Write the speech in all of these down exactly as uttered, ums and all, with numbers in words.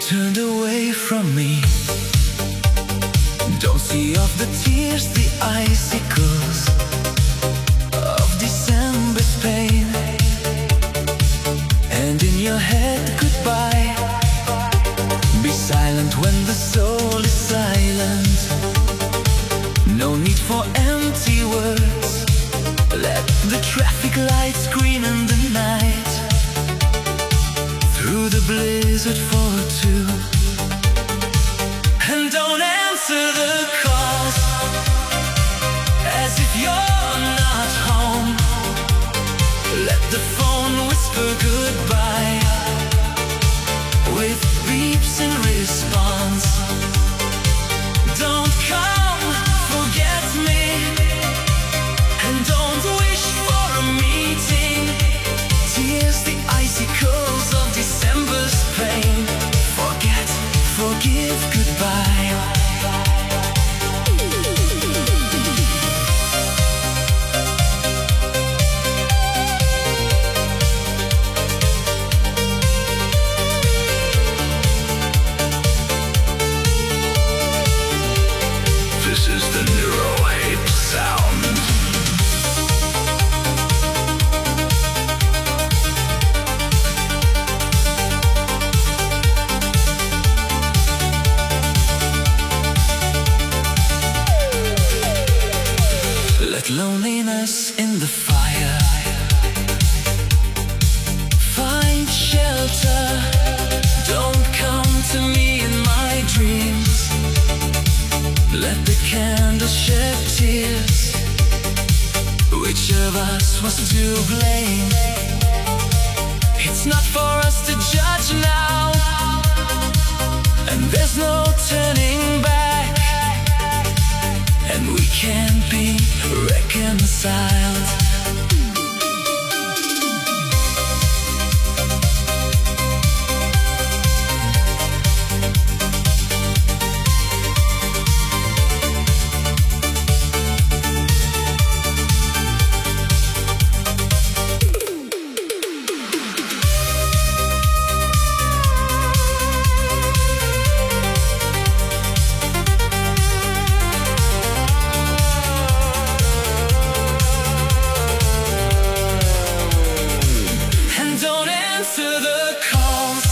turned away from me. Don't see of the tears, the icicles of December's pain. And in your head, goodbye. Be silent when the soul is silent. No need for empty words. Let the traffic lights green in the night. Through the blizzard for two. And don't answer the calls as if you're not home. Let the phone whisper goodbye with beeps in response. Don't come, forget me, and don't wish for a meeting. Tears, the icicles of December's pain. Forget, forgive, goodbye. This is the Neurohate sound. Let loneliness in the fire. Find shelter. Don't come to me in my dreams. Let the candles shed tears. Which of us was to blame? It's not for us to judge now, and there's no turning back. And we can't be reconciled. Answer the calls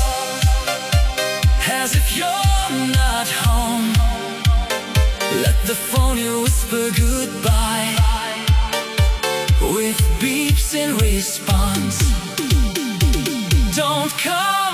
as if you're not home. Let the phone whisper goodbye with beeps in response. Don't come.